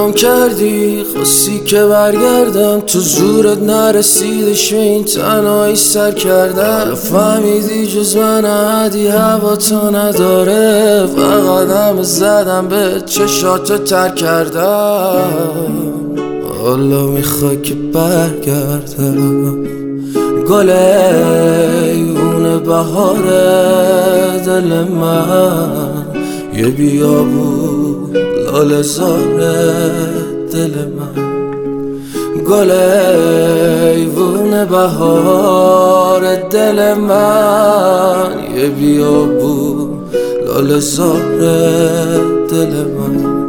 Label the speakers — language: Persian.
Speaker 1: جدام کردی، خواستی که برگردم، تو زورت نرسیدش به این تنهایی سر کردم. حالا فهمیدی جز من عادی هوا تو نداره، فقط همه زدم به چشاتو ترک کردم. حالا میخوای که برگردم، گل ایوون بهار دل من، یه بیابون لاله زار دل من. گل ایوون بهار دل من، یه بیابون لاله زار دل من.